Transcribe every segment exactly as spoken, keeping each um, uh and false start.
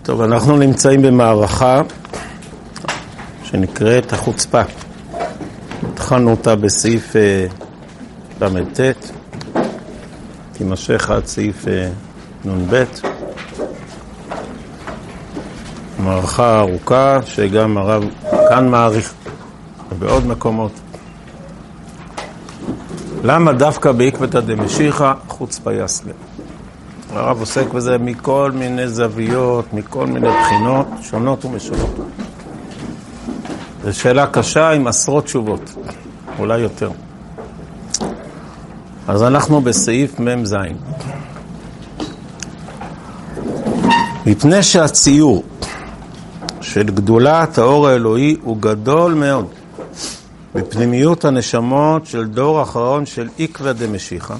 טוב, אנחנו נמצאים במערכה שנקראת החוצפה. התחלנו אותה בסעיף למ"ט, תימשך עד סעיף נ"ב. מערכה ארוכה שגם הרב כאן מעריך ובעוד מקומות. למה דווקא בעקבתא דמשיחא חוצפה יסגא? הרב עוסק בזה מכל מיני זוויות, מכל מיני בחינות שונות ומשונות. זו שאלה קשה עם עשרות תשובות, אולי יותר. אז אנחנו בסעיף מ"ז. מפני שהציור של גדולת האור האלוהי הוא גדול מאוד בפנימיות הנשמות של דור האחרון של עקבתא דמשיחא,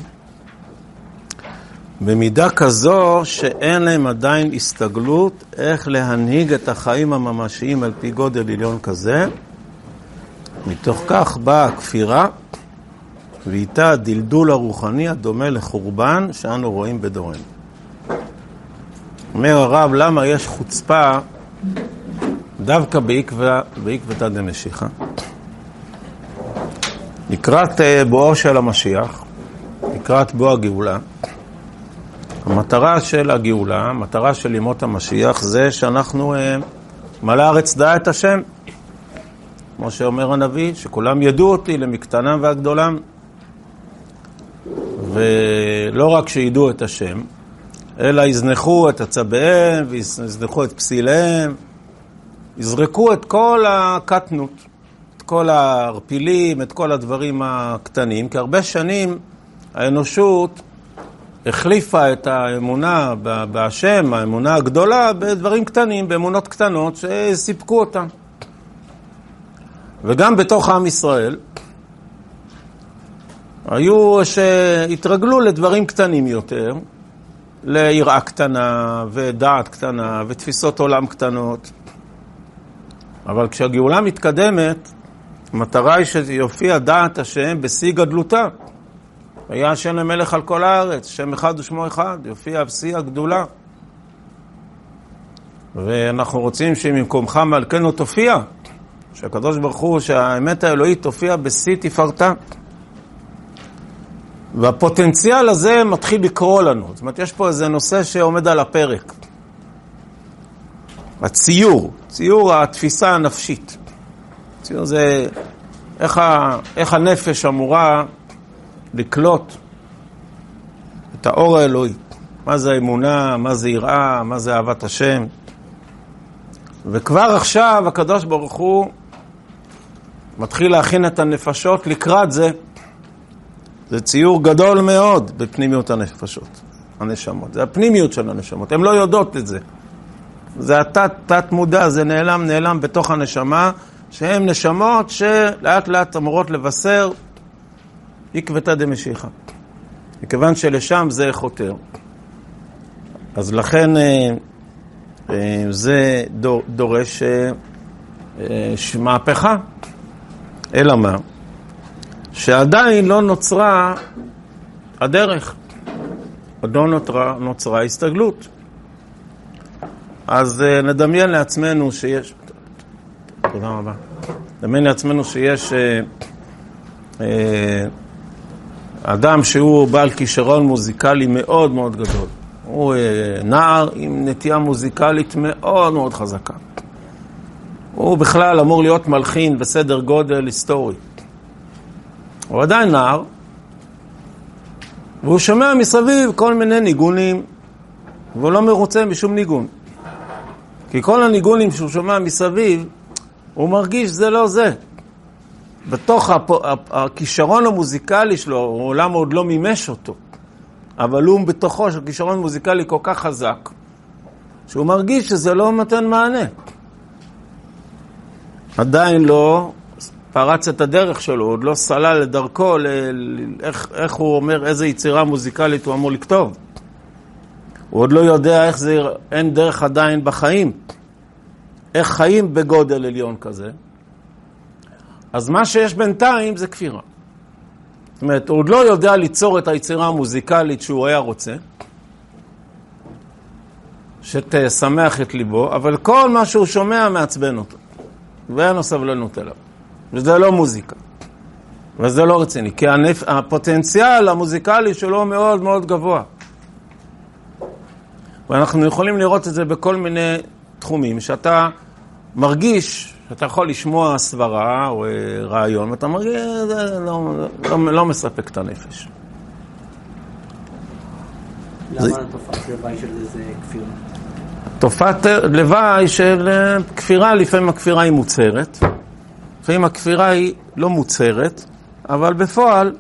במידה כזו שאין להם עדיין הסתגלות איך להנהיג את החיים הממשיים על פי גודל עליון כזה. מתוך כך באה הכפירה ואיתה הדלדול הרוחני הדומה לחורבן שאנו רואים בדורנו. אומר הרב, למה יש חוצפה דווקא בעקבתא דמשיחא? לקראת בואו של המשיח, לקראת בוא הגאולה, המטרה של הגאולה, המטרה של ימות המשיח, זה שאנחנו מלא הארץ דע את השם. כמו שאומר הנביא, שכולם ידעו אותי למקטנם והגדולם. ולא רק שידעו את השם, אלא יזנחו את עצביהם, ויזנחו את פסיליהם, יזרקו את כל הקטנות, את כל הערפילים, את כל הדברים הקטנים, כי הרבה שנים האנושות החליפה את האמונה בהשם, האמונה הגדולה, בדברים קטנים, באמונות קטנות שסיפקו אותם. וגם בתוך עם ישראל היו שהתרגלו לדברים קטנים יותר, ליראה קטנה ודעת קטנה ותפיסות עולם קטנות. אבל כשהגאולה מתקדמת, המטרה היא שיופיע דעת השם בשיא גדלותה. היה השם למלך על כל הארץ, שם אחד ושמו אחד, יופיע בשיא הגדולה. ואנחנו רוצים שממקומך מלכנו תופיע, שהקדוש ברוך הוא, שהאמת האלוהית תופיע בשיא תפארתה. והפוטנציאל הזה מתחיל לקרוא לנו. זאת אומרת, יש פה איזה נושא שעומד על הפרק. הציור, ציור התפיסה הנפשית. ציור זה איך, ה, איך הנפש אמורה לקלוט את האור האלוהי. מה זה האמונה, מה זה יראה, מה זה אהבת השם. וכבר עכשיו הקדוש ברוך הוא מתחיל להכין את הנפשות לקראת זה. זה ציור גדול מאוד בפנימיות הנפשות, הנשמות. זה הפנימיות של הנשמות. הן לא יודעות את זה. זה התת, תת מודע, זה נעלם, נעלם בתוך הנשמה, שהן נשמות שלאט לאט אמורות לבשר עקבתא דמשיחא. מכיוון שלשם זה חותר. אז לכן זה דורש מהפכה. אלא מה? שעדיין לא נוצרה הדרך. עוד לא נוצרה, נוצרה הסתגלות. אז נדמיין לעצמנו שיש... תודה רבה. נדמיין לעצמנו שיש אה, אה, אדם שהוא בעל כישרון מוזיקלי מאוד מאוד גדול. הוא אה, נער עם נטייה מוזיקלית מאוד מאוד חזקה. הוא בכלל אמור להיות מלחין בסדר גודל היסטורי. הוא עדיין נער, והוא שומע מסביב כל מיני ניגונים, והוא לא מרוצה משום ניגון. כי כל הניגונים שהוא שומע מסביב, הוא מרגיש שזה לא זה. בתוך הכישרון המוזיקלי שלו, הוא למה עוד לא מימש אותו, אבל הוא בתוכו של כישרון מוזיקלי כל כך חזק, שהוא מרגיש שזה לא נותן מענה. עדיין לא פרץ את הדרך שלו, עוד לא סלל לדרכו, ל... איך, איך הוא אומר, איזה יצירה מוזיקלית הוא אמור לכתוב. הוא עוד לא יודע איך זה, אין דרך עדיין בחיים. איך חיים בגודל עליון כזה. אז מה שיש בינתיים זה כפירה. זאת אומרת, הוא עוד לא יודע ליצור את היצירה המוזיקלית שהוא היה רוצה. שתשמח את ליבו, אבל כל מה שהוא שומע מעצבן אותו. ואין לו סבלנות אליו. וזה לא מוזיקה. וזה לא רציני, כי הנפ... הפוטנציאל המוזיקלי שלו מאוד מאוד גבוה. ואנחנו יכולים לראות את זה בכל מיני תחומים, שאתה מרגיש, שאתה יכול לשמוע סברה או רעיון, ואתה מרגיש, זה לא, לא, לא מספק את הנפש. למה זה... תופעת לוואי של זה זה כפירה? תופעת לוואי של כפירה, לפעמים הכפירה היא מוצרת, לפעמים הכפירה היא לא מוצרת, אבל בפועל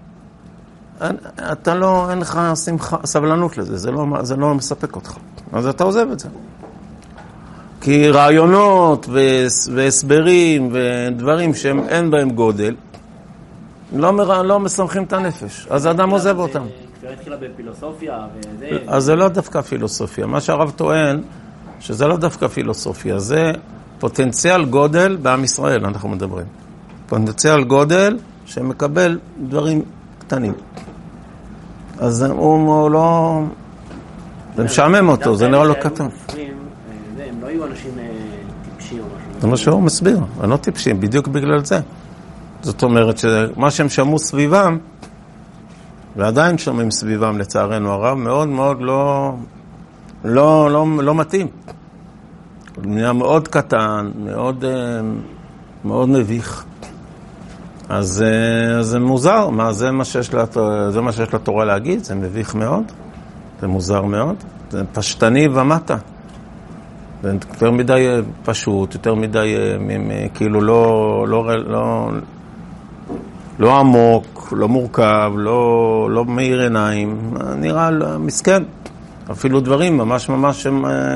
אתה לא, אין לך שמחה, סבלנות לזה, זה לא, זה לא מספק אותך. אז אתה עוזב את זה. כי רעיונות והסברים ודברים שהם אין בהם גודל, לא, מר... לא משמחים את הנפש. אז האדם עוזב אותם. כפירה התחילה בפילוסופיה וזה... אז זה לא דווקא פילוסופיה. מה שהרב טוען, שזה לא דווקא פילוסופיה, זה פוטנציאל גודל בעם ישראל, אנחנו מדברים. פוטנציאל גודל שמקבל דברים קטנים. אז הוא לא... זה משעמם אותו, זה נראה לו קטן. הם לא היו אנשים טיפשים או משהו. זה מה שהוא מסביר, הם לא טיפשים, בדיוק בגלל זה. זאת אומרת שמה שהם שמעו סביבם, ועדיין שומעים סביבם לצערנו הרב, מאוד מאוד לא, לא, לא, לא מתאים. הוא נהיה מאוד קטן, מאוד, מאוד מביך. אז, אז זה מוזר, מה, זה מה שיש לה, זה מה שיש לתורה להגיד, זה מביך מאוד, זה מוזר מאוד, זה פשטני ומטה. זה יותר מדי פשוט, יותר מדי כאילו לא, לא, לא, לא עמוק, לא מורכב, לא, לא מאיר עיניים, נראה מסכן. אפילו דברים ממש ממש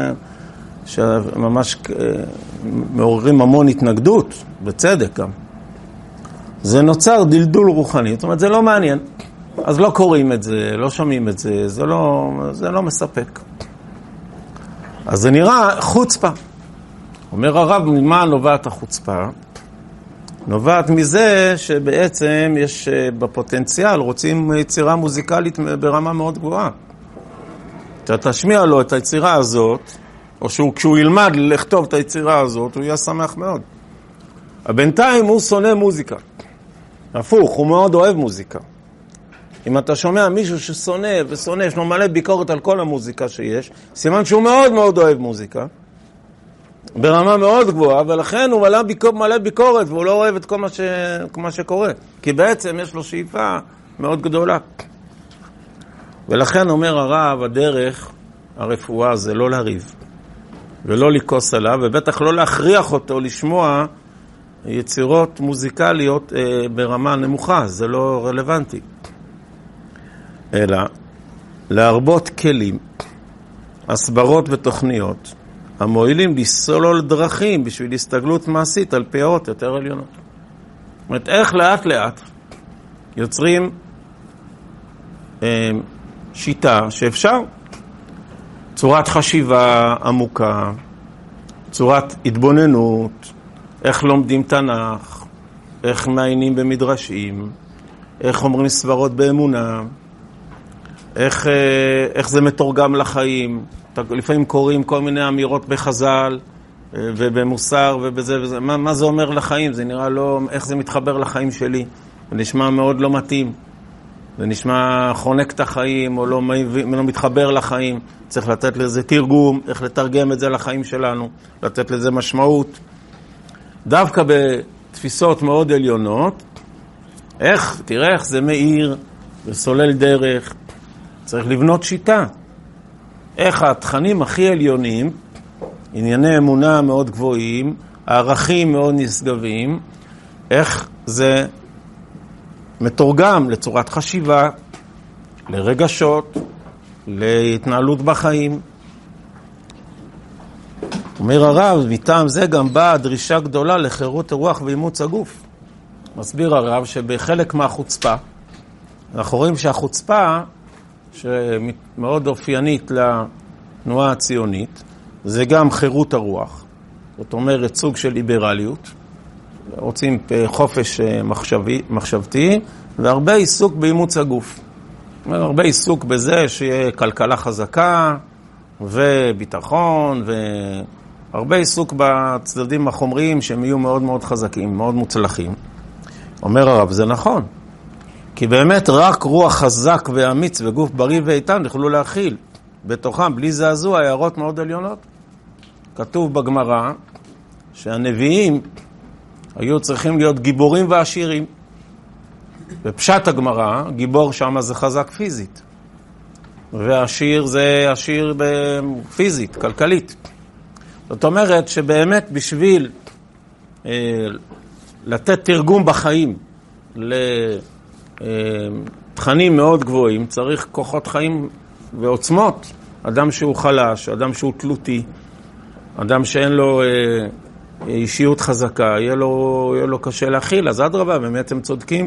שממש מעוררים המון התנגדות, בצדק גם. זה נוצר דלדול רוחני, זאת אומרת, זה לא מעניין. אז לא קוראים את זה, לא שומעים את זה, זה לא, זה לא מספק. אז זה נראה חוצפה. אומר הרב, ממה נובעת החוצפה? נובעת מזה שבעצם יש בפוטנציאל, רוצים יצירה מוזיקלית ברמה מאוד גבוהה. אתה תשמיע לו את היצירה הזאת, או שהוא, כשהוא ילמד לכתוב את היצירה הזאת, הוא יהיה שמח מאוד. בינתיים הוא שונא מוזיקה. הפוך, הוא מאוד אוהב מוזיקה. אם אתה שומע מישהו ששונא ושונא, יש לו מלא ביקורת על כל המוזיקה שיש, סימן שהוא מאוד מאוד אוהב מוזיקה, ברמה מאוד גבוהה, ולכן הוא מלא, ביקור, מלא ביקורת, והוא לא אוהב את כל מה, ש, כל מה שקורה. כי בעצם יש לו שאיפה מאוד גדולה. ולכן אומר הרב, הדרך הרפואה זה לא לריב, ולא לקוס עליו, ובטח לא להכריח אותו לשמוע יצירות מוזיקליות אה, ברמה נמוכה, זה לא רלוונטי. אלא להרבות כלים, הסברות ותוכניות, המועילים לסלול דרכים בשביל הסתגלות מעשית על פיות יותר עליונות. זאת אומרת, איך לאט לאט יוצרים אה, שיטה שאפשר, צורת חשיבה עמוקה, צורת התבוננות, איך לומדים תנ"ך, איך מעיינים במדרשים, איך אומרים סברות באמונה, איך, איך זה מתורגם לחיים. לפעמים קוראים כל מיני אמירות בחז"ל ובמוסר ובזה וזה. מה, מה זה אומר לחיים? זה נראה לא, איך זה מתחבר לחיים שלי? זה נשמע מאוד לא מתאים. זה נשמע חונק את החיים או לא, לא מתחבר לחיים. צריך לתת לזה תרגום, איך לתרגם את זה לחיים שלנו, לתת לזה משמעות. דווקא בתפיסות מאוד עליונות, איך, תראה איך זה מאיר וסולל דרך, צריך לבנות שיטה. איך התכנים הכי עליונים, ענייני אמונה מאוד גבוהים, הערכים מאוד נשגבים, איך זה מתורגם לצורת חשיבה, לרגשות, להתנהלות בחיים. אומר הרב, מטעם זה גם באה דרישה גדולה לחירות הרוח ואימוץ הגוף. מסביר הרב שבחלק מהחוצפה, אנחנו רואים שהחוצפה, שמאוד אופיינית לתנועה הציונית, זה גם חירות הרוח. זאת אומרת, סוג של ליברליות. רוצים חופש מחשבי, מחשבתי, והרבה עיסוק באימוץ הגוף. הרבה עיסוק בזה שיהיה כלכלה חזקה, וביטחון, והרבה עיסוק בצדדים החומריים שהם יהיו מאוד מאוד חזקים, מאוד מוצלחים. אומר הרב, זה נכון. כי באמת רק רוח חזק ואמיץ וגוף בריא ואיתן יכולו להכיל בתוכם, בלי זעזוע, הערות מאוד עליונות. כתוב בגמרא שהנביאים היו צריכים להיות גיבורים ועשירים. בפשט הגמרא, גיבור שם זה חזק פיזית. והעשיר זה עשיר פיזית, כלכלית. זאת אומרת שבאמת בשביל אה, לתת תרגום בחיים לתכנים מאוד גבוהים, צריך כוחות חיים ועוצמות. אדם שהוא חלש, אדם שהוא תלותי, אדם שאין לו אה, אישיות חזקה, יהיה לו, יהיה לו קשה להכיל. אז אדרבה, באמת הם צודקים.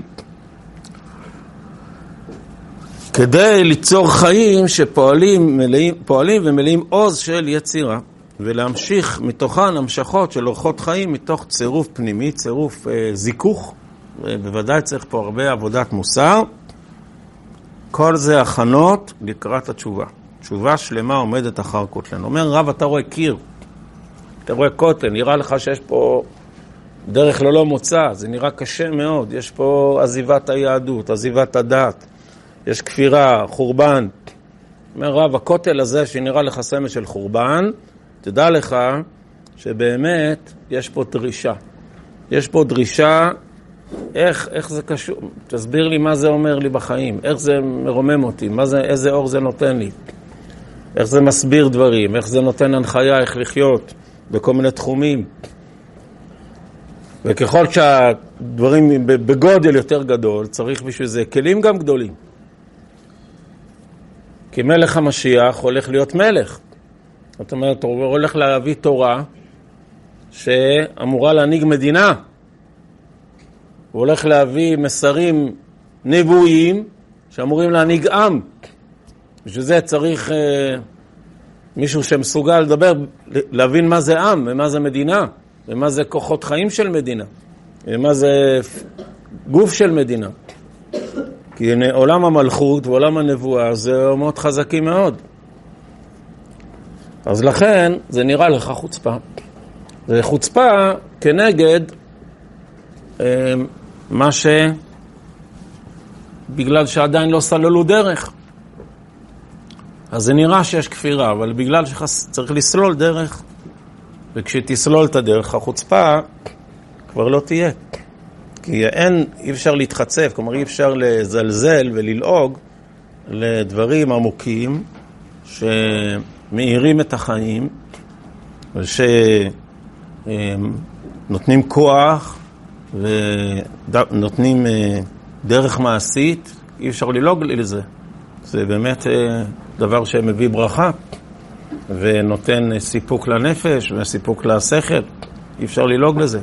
כדי ליצור חיים שפועלים מלאים, פועלים ומלאים עוז של יצירה, ולהמשיך מתוכן המשכות של אורחות חיים מתוך צירוף פנימי, צירוף אה, זיכוך, ובוודאי צריך פה הרבה עבודת מוסר. כל זה הכנות לקראת התשובה. תשובה שלמה עומדת אחר כותלן. אומר רב, אתה רואה קיר, אתה רואה כותל, נראה לך שיש פה דרך ללא מוצא, זה נראה קשה מאוד, יש פה עזיבת היהדות, עזיבת הדת, יש כפירה, חורבן. אומר רב, הכותל הזה שנראה לך סמל של חורבן, תדע לך שבאמת יש פה דרישה. יש פה דרישה, איך, איך זה קשור? תסביר לי מה זה אומר לי בחיים, איך זה מרומם אותי, מה זה, איזה אור זה נותן לי, איך זה מסביר דברים, איך זה נותן הנחיה, איך לחיות בכל מיני תחומים. וככל שהדברים בגודל יותר גדול, צריך בשביל זה כלים גם גדולים. כי מלך המשיח הולך להיות מלך. זאת אומרת, הוא הולך להביא תורה שאמורה להנהיג מדינה. הוא הולך להביא מסרים נבואיים שאמורים להנהיג עם. בשביל זה צריך אה, מישהו שמסוגל לדבר, להבין מה זה עם ומה זה מדינה, ומה זה כוחות חיים של מדינה, ומה זה גוף של מדינה. כי עולם המלכות ועולם הנבואה זה מאוד חזקים מאוד. אז לכן זה נראה לך חוצפה. זה חוצפה כנגד אה, מה ש... בגלל שעדיין לא סללו דרך. אז זה נראה שיש כפירה, אבל בגלל שצריך לסלול דרך, וכשתסלול את הדרך, החוצפה כבר לא תהיה. כי אין, אי אפשר להתחצף, כלומר אי אפשר לזלזל וללעוג לדברים עמוקים שמאירים את החיים, ושנותנים כוח ונותנים דרך מעשית, אי אפשר ללעוג לזה. זה באמת דבר שמביא ברכה ונותן סיפוק לנפש וסיפוק לשכל. אי אפשר ללעוג לזה.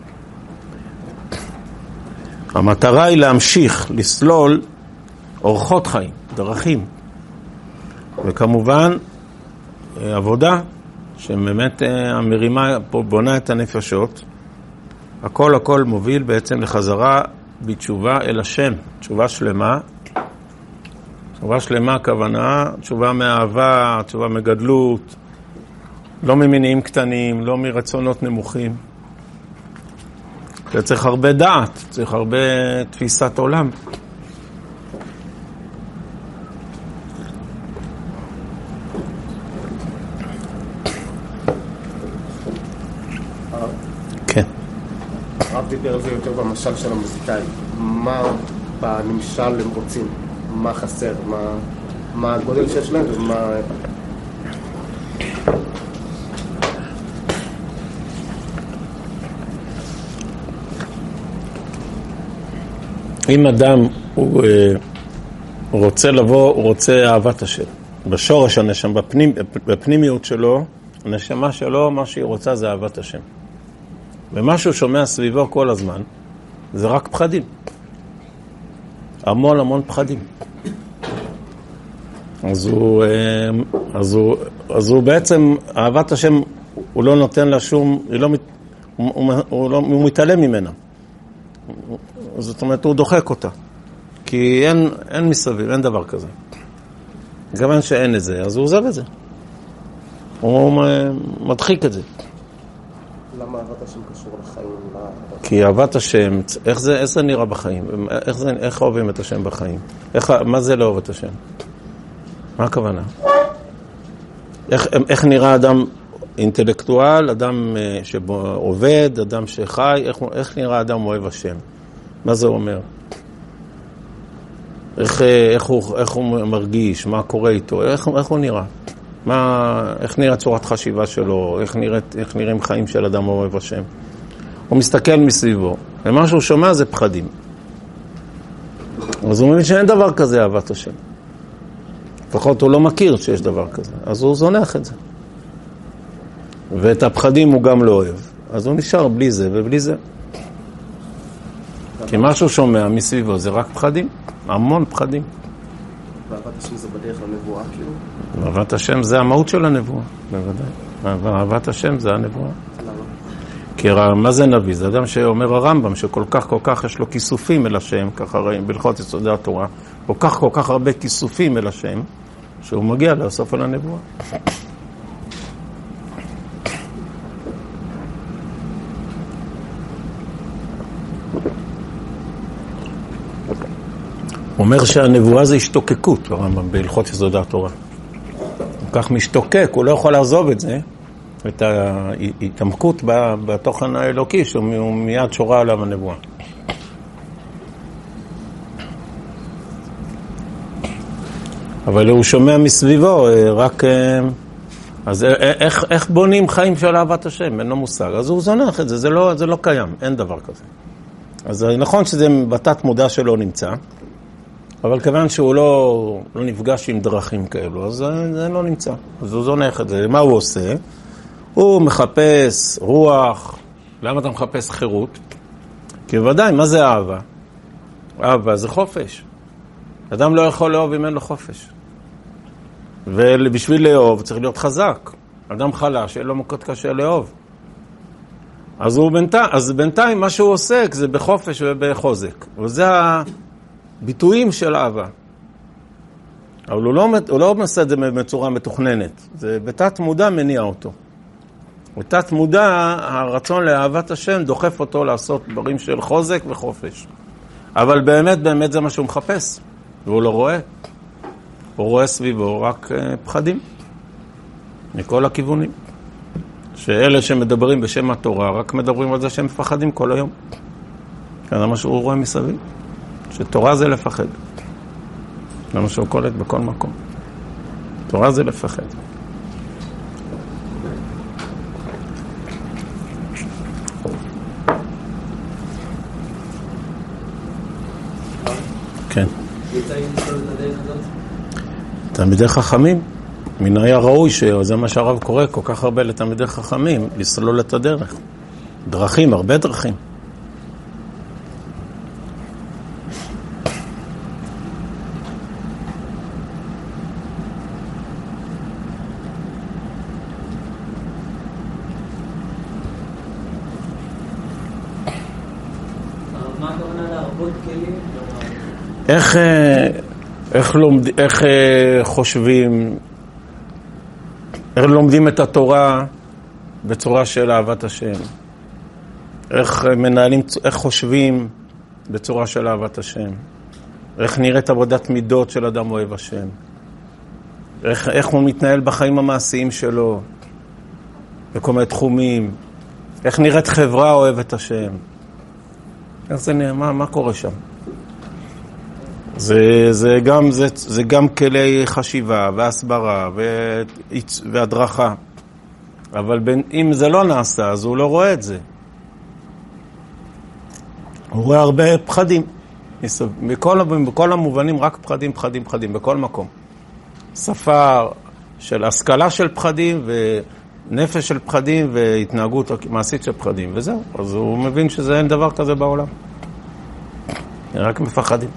המטרה היא להמשיך לסלול אורחות חיים, דרכים. וכמובן עבודה שבאמת המרימה פה בונה את הנפשות. הכל הכל מוביל בעצם לחזרה בתשובה אל השם, תשובה שלמה. תשובה שלמה הכוונה, תשובה מאהבה, תשובה מגדלות, לא ממניעים קטנים, לא מרצונות נמוכים. זה צריך הרבה דעת, צריך הרבה תפיסת עולם. כן. הרב דיבר על זה יותר במשל של המוזיקאים. מה בנמשל הם רוצים? מה חסר? מה, מה הגודל שיש להם ומה... אם אדם הוא, הוא רוצה לבוא, הוא רוצה אהבת השם. בשורש הנשמה, בפנימ, בפנימיות שלו, הנשמה שלו, מה שהיא רוצה זה אהבת השם. ומה שהוא שומע סביבו כל הזמן, זה רק פחדים. המון המון פחדים. אז הוא, אז הוא, אז הוא בעצם, אהבת השם, הוא לא נותן לה שום, הוא, לא, הוא, הוא, לא, הוא מתעלם ממנה. זאת אומרת, הוא דוחק אותה. כי אין, אין מסביב, אין דבר כזה. גם אין שאין את זה, אז הוא עוזב את זה. הוא מדחיק את זה. למה אהבת השם קשור לחיים? כי אהבת השם, איך זה, איך זה נראה בחיים? איך, זה, איך אוהבים את השם בחיים? איך, מה זה לאהוב את השם? מה הכוונה? איך, איך נראה אדם אינטלקטואל, אדם שעובד, אדם שחי, איך, איך נראה אדם אוהב השם? מה זה אומר? איך, איך, הוא, איך הוא מרגיש? מה קורה איתו? איך, איך הוא נראה? מה, איך נראה צורת חשיבה שלו? איך, נראית, איך נראים חיים של אדם אוהב השם? הוא מסתכל מסביבו, ומה שהוא שומע זה פחדים. אז הוא מבין שאין דבר כזה אהבת השם. לפחות הוא לא מכיר שיש דבר כזה, אז הוא זונח את זה. ואת הפחדים הוא גם לא אוהב. אז הוא נשאר בלי זה ובלי זה. כי מה שהוא שומע מסביבו זה רק פחדים, המון פחדים. ואהבת השם זה בדרך לנבואה, כאילו? אהבת השם זה המהות של הנבואה, בוודאי. אהבת השם זה הנבואה. למה? כי מה זה נביא? זה אדם שאומר הרמב"ם, שכל כך כל כך יש לו כיסופים אל השם, ככה רואים בהלכות יסודי התורה, כל כך כל כך הרבה כיסופים אל השם, שהוא מגיע לסוף על הנבואה. הוא אומר שהנבואה זה השתוקקות, הרמב"ם, בהלכות יסודי התורה. הוא כך משתוקק, הוא לא יכול לעזוב את זה, את ההתעמקות בתוכן האלוקי, שהוא מיד שורה עליו הנבואה. אבל הוא שומע מסביבו, רק... אז איך, איך בונים חיים של אהבת השם? אין לו מושג. אז הוא זונח את זה, זה לא, זה לא קיים, אין דבר כזה. אז נכון שזה בתת מודע שלו נמצא, אבל כיוון שהוא לא, לא נפגש עם דרכים כאלו, אז זה לא נמצא. אז הוא זונח את זה. מה הוא עושה? הוא מחפש רוח. למה אתה מחפש חירות? כי בוודאי, מה זה אהבה? אהבה זה חופש. אדם לא יכול לאהוב אם אין לו חופש. ובשביל לאהוב צריך להיות חזק. אדם חלש, אין לו מוקד קשה לאהוב. אז, הוא בינתיים, אז בינתיים מה שהוא עוסק זה בחופש ובחוזק. וזה הביטויים של אהבה. אבל הוא לא, הוא לא עושה את זה בצורה מתוכננת. זה בתת מודע מניע אותו. בתת מודע הרצון לאהבת השם דוחף אותו לעשות דברים של חוזק וחופש. אבל באמת, באמת זה מה שהוא מחפש. והוא לא רואה. הוא רואה סביבו רק פחדים. מכל הכיוונים. שאלה שמדברים בשם התורה, רק מדברים על זה שהם מפחדים כל היום. זה מה שהוא רואה מסביב. שתורה זה לפחד. זה מה שהוא קולט בכל מקום. תורה זה לפחד. כן. תלמידי חכמים. מן היה ראוי שזה מה שהרב קורא כל כך הרבה לתלמידי חכמים, לסלול את הדרך. דרכים, הרבה דרכים. מה הכוונה להרבות כלים? איך, איך, לומד, איך חושבים, איך לומדים את התורה בצורה של אהבת השם? איך מנהלים, איך חושבים בצורה של אהבת השם? איך נראית עבודת מידות של אדם אוהב השם? איך, איך הוא מתנהל בחיים המעשיים שלו? בכל מיני תחומים? איך נראית חברה אוהבת השם? איך זה נראה? מה, מה קורה שם? זה, זה גם, זה, זה גם כלי חשיבה והסברה והדרכה. אבל בין, אם זה לא נעשה, אז הוא לא רואה את זה. הוא רואה הרבה פחדים. בכל, בכל המובנים רק פחדים, פחדים, פחדים, בכל מקום. שפה של השכלה של פחדים ונפש של פחדים והתנהגות מעשית של פחדים. וזהו. אז הוא מבין שזה אין דבר כזה בעולם. רק מפחדים.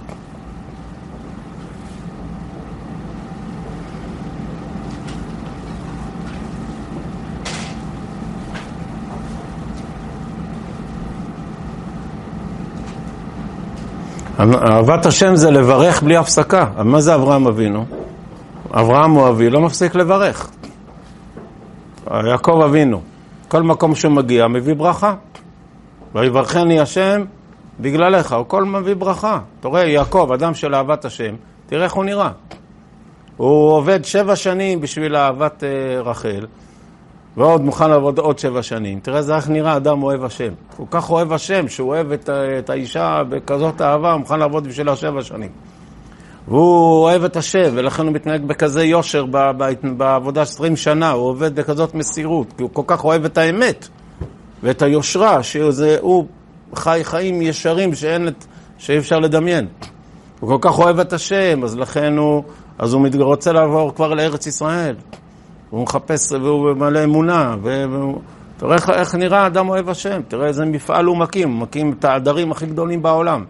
אהבת השם זה לברך בלי הפסקה. מה זה אברהם אבינו? אברהם הוא אבי, לא מפסיק לברך. יעקב אבינו, כל מקום שהוא מגיע מביא ברכה. ויברכני השם בגללך, הוא כל מביא ברכה. אתה רואה, יעקב, אדם של אהבת השם, תראה איך הוא נראה. הוא עובד שבע שנים בשביל אהבת רחל, ועוד מוכן לעבוד עוד שבע שנים. תראה, זה איך נראה אדם אוהב השם. הוא כך אוהב השם, שהוא אוהב את, את האישה בכזאת אהבה, הוא מוכן לעבוד בשבילה שבע שנים. והוא אוהב את השם, ולכן הוא מתנהג בכזה יושר בעבודה עשרים שנה, הוא עובד בכזאת מסירות, כי הוא כל כך אוהב את האמת, ואת היושרה, שהוא חי חיים ישרים שאין, שאי אפשר לדמיין. הוא כל כך אוהב את השם, אז לכן הוא, אז הוא רוצה לעבור כבר לארץ ישראל. הוא מחפש, והוא מלא אמונה, והוא, תראה איך, איך נראה אדם אוהב השם, תראה איזה מפעל הוא מקים, הוא מקים את העדרים הכי גדולים בעולם.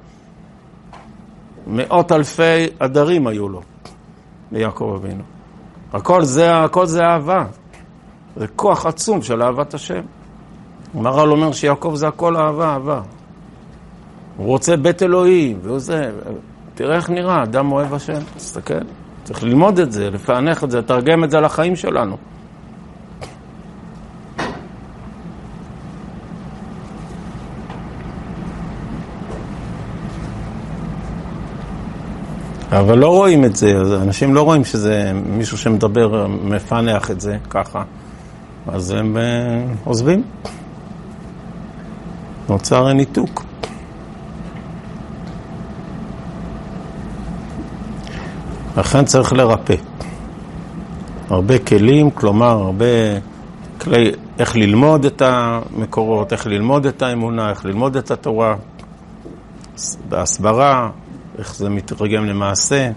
מאות אלפי עדרים היו לו, ליעקב אבינו. הכל זה, הכל זה אהבה. זה כוח עצום של אהבת השם. מר"ל אומר שיעקב זה הכל אהבה, אהבה. הוא רוצה בית אלוהים, והוא זה, תראה איך נראה, אדם אוהב השם, תסתכל. צריך ללמוד את זה, לפענח את זה, לתרגם את זה לחיים שלנו. אבל לא רואים את זה, אנשים לא רואים שזה מישהו שמדבר, מפענח את זה ככה. אז הם עוזבים. נוצר ניתוק. לכן צריך לרפא. הרבה כלים, כלומר, הרבה כלי, איך ללמוד את המקורות, איך ללמוד את האמונה, איך ללמוד את התורה, בהסברה, איך זה מתרגם למעשה.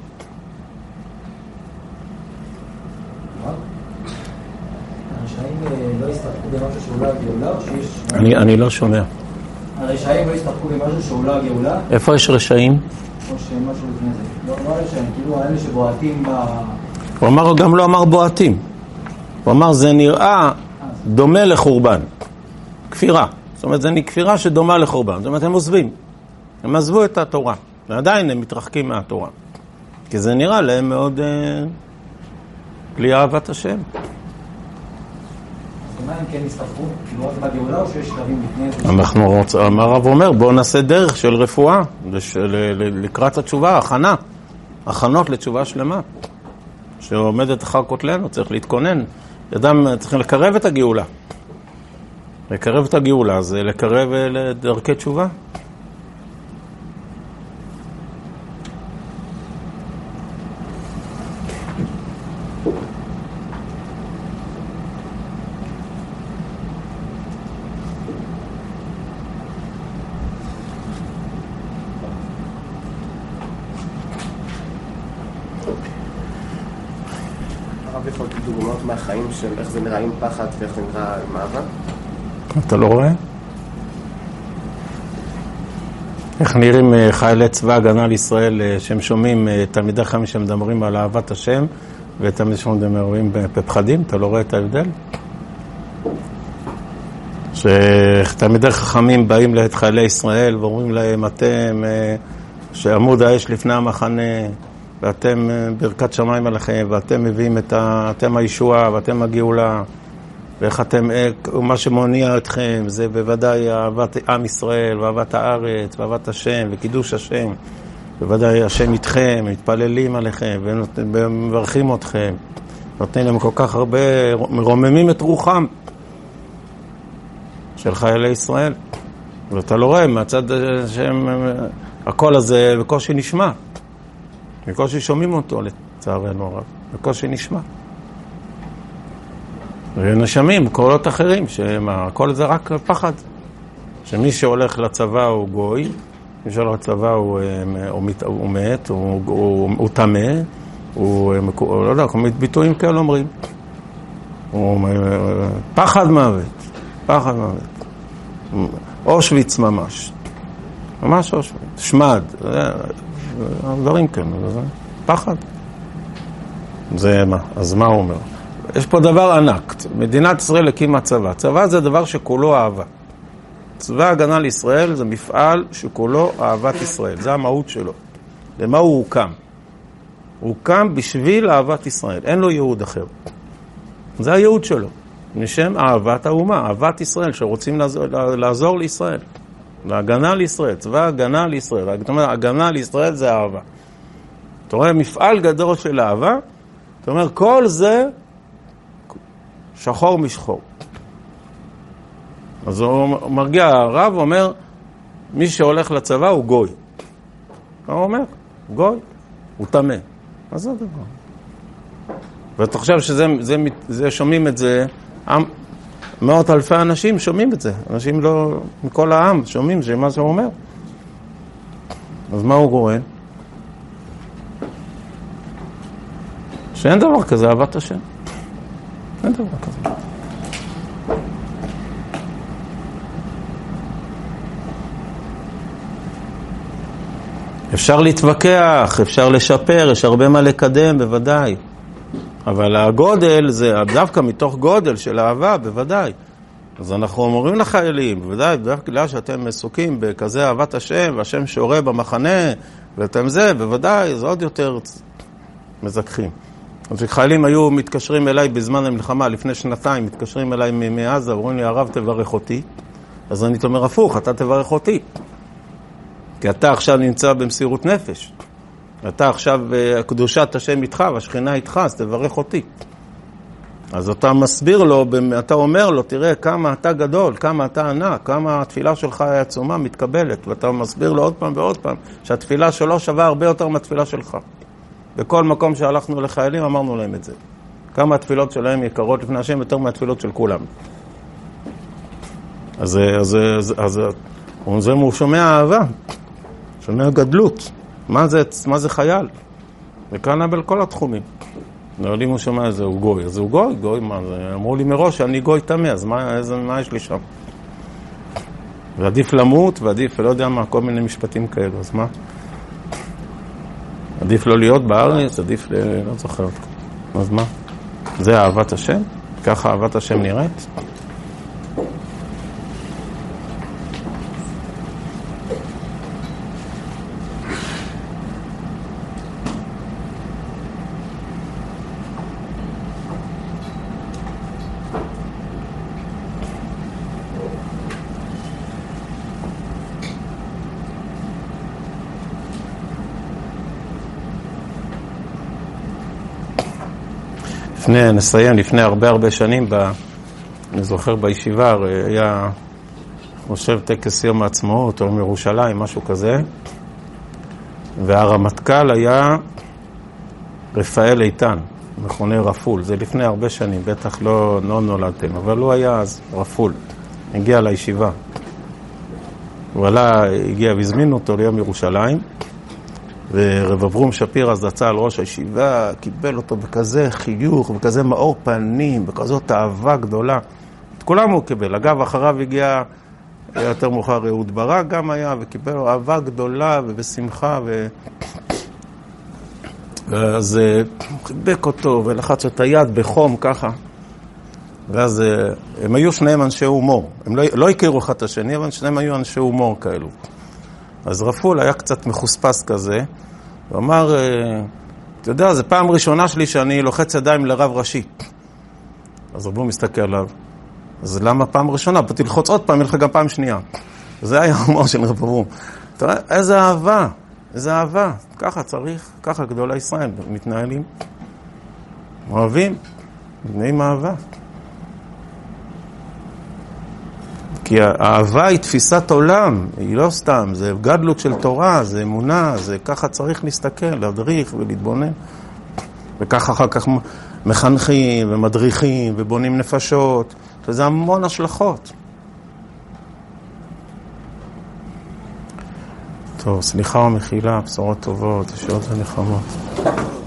הרשעים לא הסתפקו במשהו שאולה הגאולה, או שיש... אני לא שומע. הרשעים לא הסתפקו במשהו שאולה הגאולה? איפה יש רשעים? או שמשהו לפני זה. לא הרשעים, כאילו האלה שבועטים ב... הוא אמר, גם לא אמר בועטים. הוא אמר, זה נראה דומה לחורבן. כפירה. זאת אומרת, זה כפירה שדומה לחורבן. זאת אומרת, הם עוזבים. הם עזבו את התורה. ועדיין הם מתרחקים מהתורה. כי זה נראה להם מאוד אה, בלי אהבת השם. אז מה הם כן הסתפקו? כאילו רק בגאולה או שיש שלבים לפני זה? אנחנו רוצים, הרב אומר, בואו נעשה דרך של רפואה, לש, ל, ל, לקראת התשובה, הכנה. הכנות לתשובה שלמה. שעומדת אחר כותלנו, צריך להתכונן. אדם צריך לקרב את הגאולה. לקרב את הגאולה, זה לקרב לדרכי תשובה. הרב יכול לתת דוגמאות מהחיים של איך זה נראה עם פחד ואיך זה נראה עם אהבה? אתה לא רואה? איך נראים חיילי צבא הגנה לישראל שהם שומעים תלמידי חכמים שמדברים על אהבת השם ותלמידי שמדברים בפחדים? אתה לא רואה את ההבדל? שתלמידי חכמים באים לאת חיילי ישראל ואומרים להם, אתם שעמוד האש לפני המחנה ואתם ברכת שמיים עליכם ואתם מביאים את ה... אתם הישועה ואתם הגאולה ואיך אתם, מה שמוניע אתכם זה בוודאי אהבת עם ישראל ואהבת הארץ ואהבת השם וקידוש השם, בוודאי השם איתכם, מתפללים עליכם ומברכים אתכם, נותנים להם כל כך הרבה, מרוממים את רוחם של חיילי ישראל. ואתה לא רואה מהצד שהם, הקול הזה בקושי נשמע, בקושי שומעים אותו לצערנו הרב, בקושי נשמע. ונשמים קולות אחרים, שהכל זה רק פחד. שמי שהולך לצבא הוא גוי, מי שהולך לצבא הוא, הוא, הוא מת, הוא, הוא, הוא תמה, הוא, לא יודע, כל מיני ביטויים כאלה אומרים. הוא, פחד מוות, פחד מוות. אושוויץ ממש. ממש אושוויץ. שמד. דברים כאלה. פחד. זה מה? אז מה הוא אומר? יש פה דבר ענק. מדינת ישראל הקימה צבא. צבא זה דבר שכולו אהבה. צבא הגנה לישראל זה מפעל שכולו אהבת ישראל. זה המהות שלו. למה הוא הוקם? הוא הוקם בשביל אהבת ישראל. אין לו ייעוד אחר. זה הייעוד שלו. משם אהבת האומה, אהבת ישראל, שרוצים לעזור, לעזור לישראל, להגנה לישראל, צבא הגנה לישראל. זאת אומרת, הגנה לישראל זה אהבה. אתה רואה, מפעל גדול של אהבה, זאת אומרת, כל זה שחור משחור. אז הוא מרגיע, הרב אומר, מי שהולך לצבא הוא גוי. הוא אומר, גוי, הוא תמה. מה זה הדבר? ואתה חושב שזה, זה, זה, שומעים את זה, מאות אלפי אנשים שומעים את זה. אנשים לא, מכל העם שומעים שמה שהוא אומר. אז מה הוא קורא? שאין דבר כזה, אהבת השם. אין דבר כזה. אפשר להתווכח, אפשר לשפר, יש הרבה מה לקדם, בוודאי. אבל הגודל זה דווקא מתוך גודל של אהבה, בוודאי. אז אנחנו אומרים לחיילים, בוודאי, דווקא בגלל שאתם מסוכים בכזה אהבת השם, והשם שורה במחנה, ואתם זה, בוודאי, זה עוד יותר מזכחים. אז כשחיילים היו מתקשרים אליי בזמן המלחמה, לפני שנתיים, מתקשרים אליי מעזה, אומרים לי, הרב תברך אותי. אז אני אומר, הפוך, אתה תברך אותי. כי אתה עכשיו נמצא במסירות נפש. אתה עכשיו, קדושת השם איתך, והשכינה איתך, אז תברך אותי. אז אתה מסביר לו, אתה אומר לו, תראה כמה אתה גדול, כמה אתה ענק, כמה התפילה שלך היא עצומה, מתקבלת. ואתה מסביר לו עוד פעם ועוד פעם, שהתפילה שלו שווה הרבה יותר מהתפילה שלך. בכל מקום שהלכנו לחיילים, אמרנו להם את זה. כמה התפילות שלהם יקרות לפני השם, יותר מהתפילות של כולם. אז, אז, אז, אז, אז הוא שומע אהבה, שומע גדלות. מה זה, מה זה חייל? וכאן בכל התחומים. נראה הוא שומע איזה, הוא גוי. אז הוא גוי, גוי, מה זה? אמרו לי מראש שאני גוי תמה, אז מה, איזה, מה יש לי שם? ועדיף למות, ועדיף, לא יודע מה, כל מיני משפטים כאלו, אז מה? עדיף לא להיות בארץ, עדיף ל... לא זוכר. אז מה? זה אהבת השם? ככה אהבת השם נראית? לפני, נסיים, לפני הרבה הרבה שנים, ב, אני זוכר בישיבה, היה חושב טקס יום העצמאות, או מירושלים, משהו כזה, והרמטכ"ל היה רפאל איתן, מכונה רפול, זה לפני הרבה שנים, בטח לא, לא נולדתם, אבל הוא היה אז רפול, הגיע לישיבה. הוא עלה, הגיע והזמינו אותו ליום ירושלים, ורב אברום שפיר אז יצא על ראש הישיבה, קיבל אותו בכזה חיוך, בכזה מאור פנים, בכזאת אהבה גדולה. את כולם הוא קיבל. אגב, אחריו הגיע יותר מאוחר אהוד ברק גם היה, וקיבל לו אהבה גדולה ובשמחה. ו... ואז הוא חיבק אותו ולחץ את היד בחום ככה. ואז הם היו שניהם אנשי הומור. הם לא, לא הכירו אחד את השני, אבל שניהם היו אנשי הומור כאלו. אז רפול היה קצת מחוספס כזה, הוא אמר, אתה יודע, זו פעם ראשונה שלי שאני לוחץ ידיים לרב ראשי. אז רבו מסתכל עליו, אז למה פעם ראשונה? באתי ללחוץ עוד פעם, ילך גם פעם שנייה. זה היה הומור של רב אברום. אתה רואה, איזה אהבה, איזה אהבה. ככה צריך, ככה גדולי ישראל מתנהלים. אוהבים, מתנהלים אהבה. כי האהבה היא תפיסת עולם, היא לא סתם, זה גדלות של תורה, זה אמונה, זה ככה צריך להסתכל, להדריך ולהתבונן. וככה אחר כך מחנכים ומדריכים ובונים נפשות, וזה המון השלכות. טוב, סליחה ומחילה, בשורות טובות, ישועות ונחמות.